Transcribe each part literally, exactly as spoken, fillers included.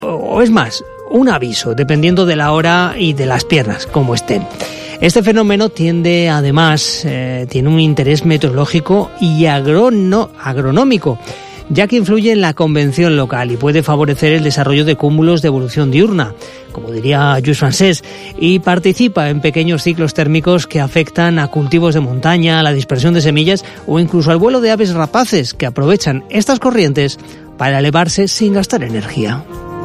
o es más, un aviso, dependiendo de la hora y de las piernas, como estén. Este fenómeno tiende, además, eh, tiene un interés meteorológico y agrono, agronómico, ya que influye en la convección local y puede favorecer el desarrollo de cúmulos de evolución diurna, como diría Lluís Francés, y participa en pequeños ciclos térmicos que afectan a cultivos de montaña, a la dispersión de semillas o incluso al vuelo de aves rapaces que aprovechan estas corrientes para elevarse sin gastar energía.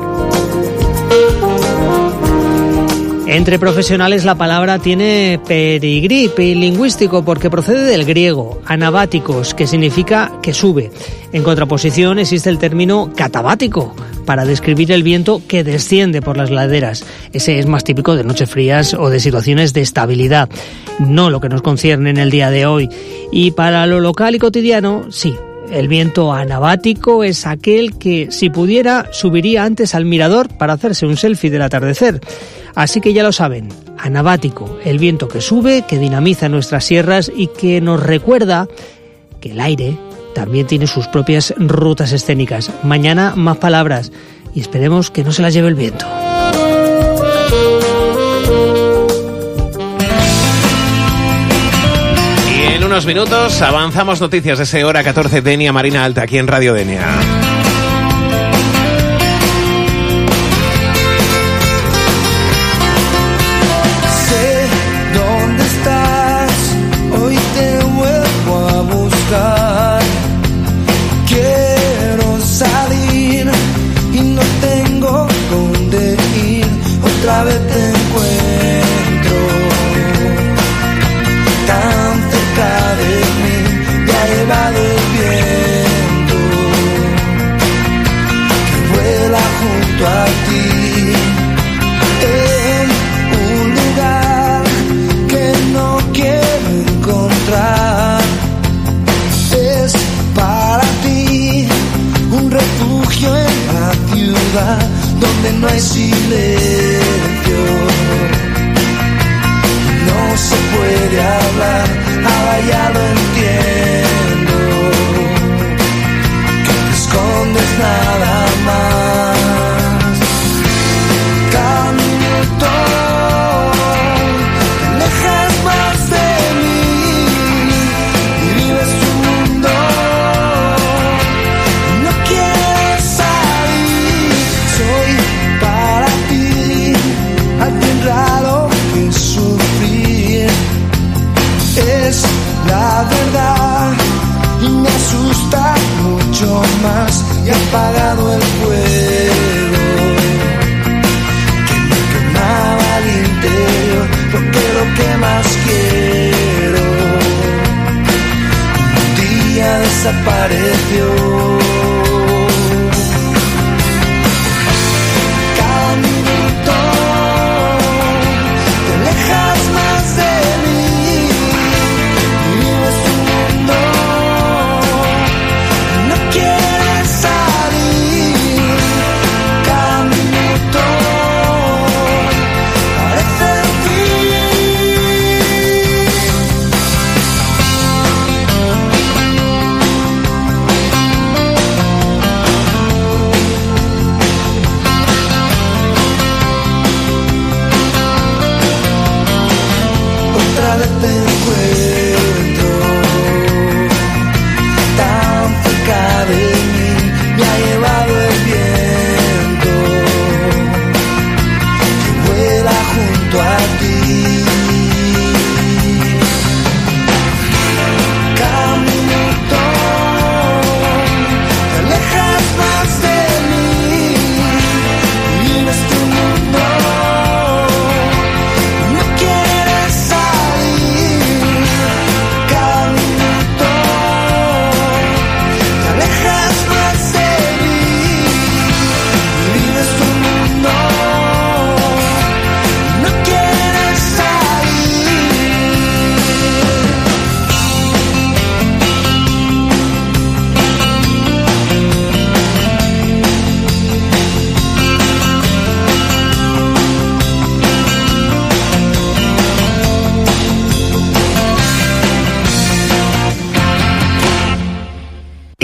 Entre profesionales la palabra tiene pedigrí lingüístico porque procede del griego, anabáticos, que significa que sube. En contraposición existe el término catabático para describir el viento que desciende por las laderas. Ese es más típico de noches frías o de situaciones de estabilidad, no lo que nos concierne en el día de hoy. Y para lo local y cotidiano, sí. El viento anabático es aquel que, si pudiera, subiría antes al mirador para hacerse un selfie del atardecer. Así que ya lo saben, anabático, el viento que sube, que dinamiza nuestras sierras y que nos recuerda que el aire también tiene sus propias rutas escénicas. Mañana más palabras y esperemos que no se las lleve el viento. En unos minutos avanzamos noticias de ese hora catorce, Denia Marina Alta, aquí en Radio Denia. Sé dónde estás, hoy te vuelvo a buscar. Quiero salir y no tengo dónde ir, otra vez te encuentro. Tan cerca de mí, me ha llevado el viento que vuela junto a ti, en un lugar que no quiero encontrar. Es para ti un refugio en la ciudad donde no hay silencio. No se puede hablar, ahora ya lo entiendo, que te escondes nada más. Cambio todo, te alejas más de mí y vives tu mundo. No quieres salir, soy para ti alguien raro que sufrir. Es la verdad y me asusta mucho más y apaga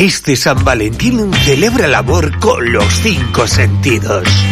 Este San Valentín celebra el amor con los cinco sentidos.